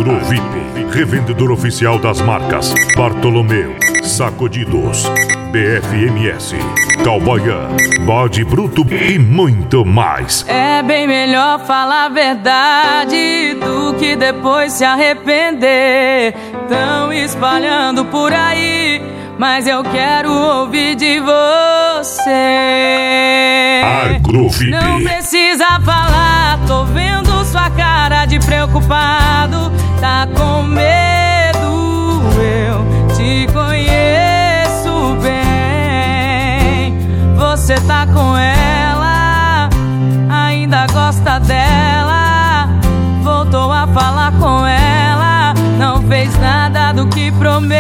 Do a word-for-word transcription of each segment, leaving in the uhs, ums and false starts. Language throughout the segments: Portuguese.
Agrovip, revendedor oficial das marcas Bartolomeu, Sacudidos, B F M S, Cowboyan, Bode Bruto e muito mais. É bem melhor falar a verdade do que depois se arrepender. Tão espalhando por aí, mas eu quero ouvir de você. Agrovip. Não precisa falar, tô vendo sua cara de preocupado. Tá com medo, eu te conheço bem. Você tá com ela, ainda gosta dela. Voltou a falar com ela, não fez nada do que prometeu.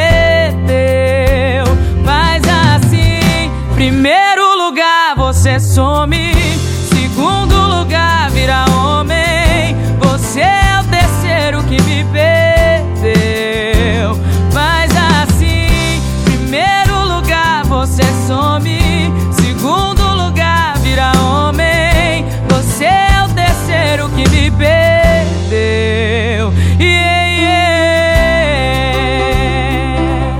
Mas assim, primeiro lugar você some, segundo lugar vira homem. Você é o terceiro que me perdeu. Mas assim, primeiro lugar você some, segundo lugar vira homem. Você é o terceiro que me perdeu. Yeah, yeah.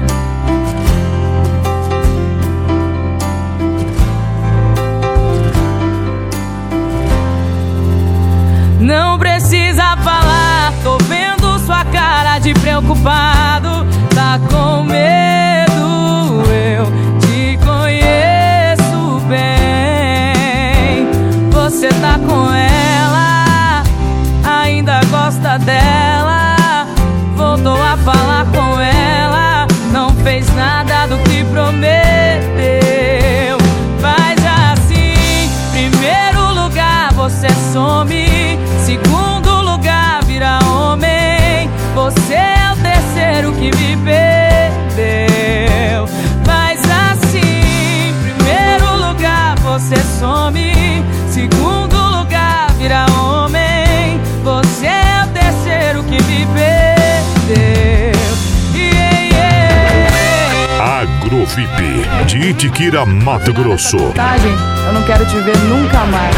Não precisa falar, tô vendo sua cara de preocupado. Tá com medo, eu te conheço bem. Você tá com ela, ainda gosta dela. Voltou a falar com ela, não fez nada do que prometeu. Mas assim, primeiro lugar você some, segundo lugar vira homem. Você é o terceiro que me perdeu. Mas assim, primeiro lugar você some, segundo lugar vira homem. Você é o terceiro que me perdeu. Yeah, yeah. Agrovip, de Itiquira, Mato Grosso. Tá, gente, eu não quero te ver nunca mais.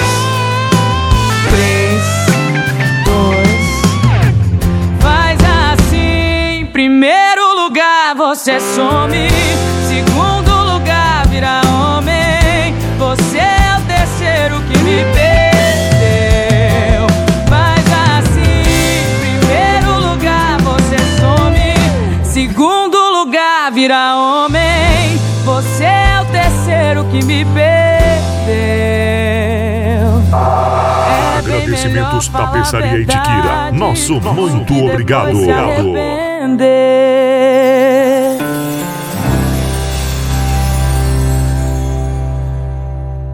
Três, dois. Faz assim, primeiro lugar você some, segundo lugar vira homem. Você é o terceiro que me perdeu. Faz assim, primeiro lugar você some, segundo lugar vira homem. Você é o terceiro que me perdeu. Agradecimentos Tapeçaria Itiquira. Nosso muito obrigado. Se arrepender.